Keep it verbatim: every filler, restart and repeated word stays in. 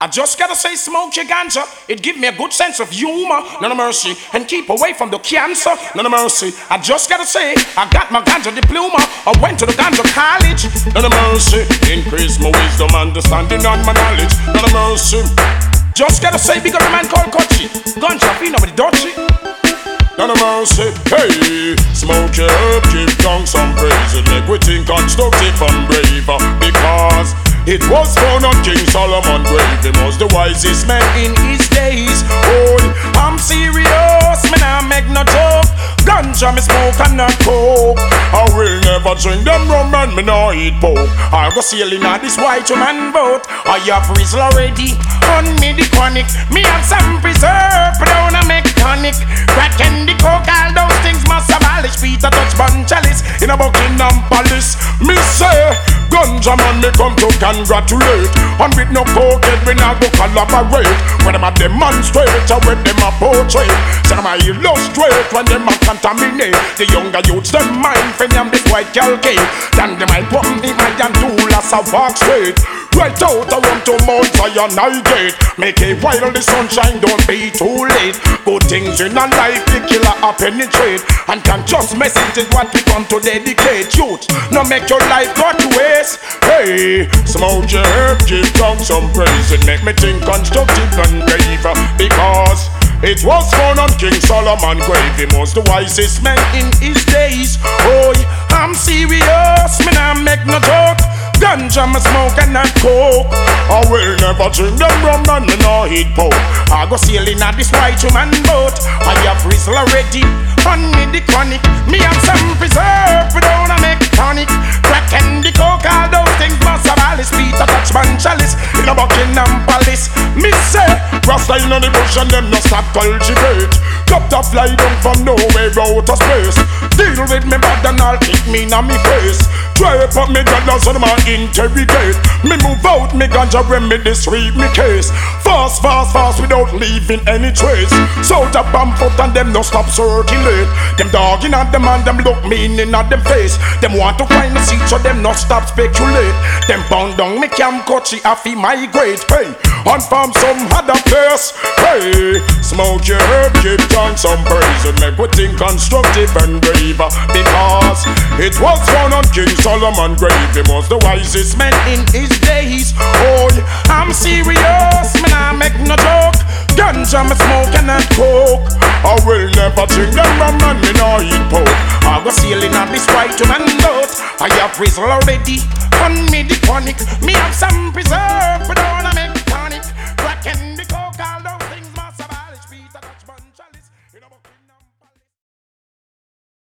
I just gotta say, smoke your ganja. It give me a good sense of humor, none of mercy, and keep away from the cancer, none of mercy. I just gotta say, I got my ganja diploma. I went to the ganja college, none of mercy. Increase my wisdom, understanding, and my knowledge, none of mercy. Just gotta say, big up a man called Kochi. Ganja, feel nobody dodgy. None of mercy, hey. Smoke your herb, give down some praise, and make we think constructive and brave. Because it was found on King Solomon grave. He was the wisest man in his days. Oh, I'm serious, man, I make no joke. Ganja me smoke and not coke. I will never drink them rum and me no eat pork. I go sailing on this white man boat. I have Rizla already on me the chronic. Me have some preserve, but don't I make tonic. Crack and the coke, all those things must abolish. Peter touch bun chalice in a Buckingham Palace. Me say, ganja man me come to congratulate. And with no cokehead we not go collaborate. When them a demonstrate or when them a portray, say them a illustrate when them a contaminate. The younger youths them mind for them this white girl cake. Then them I put me my and tool as I walk straight. Right out I want to Mount Zion I gate. Make it while the sunshine, don't be too late. Good things in a life the killer a penetrate. And can just message is what we come to dedicate. Youth, no make your life go to waste. Hey, smoke your herb, give down some praise. It make me think constructive and brave. Because it was found on King Solomon grave. He was the wisest man in his days. Oh, I'm serious, man, I make no joke. Ganja me smoke and not coke. I will never drink them rum and me no eat pork. I go sailing at this white man boat. I have Rizla already on me the chronic. Me have some preserve, but don't I make tonic. Crack and the coke, all those things must abolish. Peter touch man chalice in a Buckingham Palace. Me say, Rasta in the bush and them no stop cultivate. Got to fly down from nowhere out of space. Deal with me bad and I'll kick me in me face. Try put me dollars on my interrogate. Me move out, me ganja remedy sweep me case. Fast, fast, fast without leaving any trace. So the bomb foot and them no stop circulate. Them dogging at them and them look meaning at them face. Them want to find a seat so them no stop speculate. Them bound down me camp coachy affy migrate. Hey, on farm some other place. Hey, smoke your herb, give down some praise. And make we think constructive and brave. Because it was found on King Solomon grave. He was the wisest man in his days. Oh, I'm serious, man, I make no joke. Ganja me smoke and not coke. I will never drink them rum and me no eat pork. I go sailing on this white man boat. I have Rizla already on me the chronic. Me have some preserve, but don't I make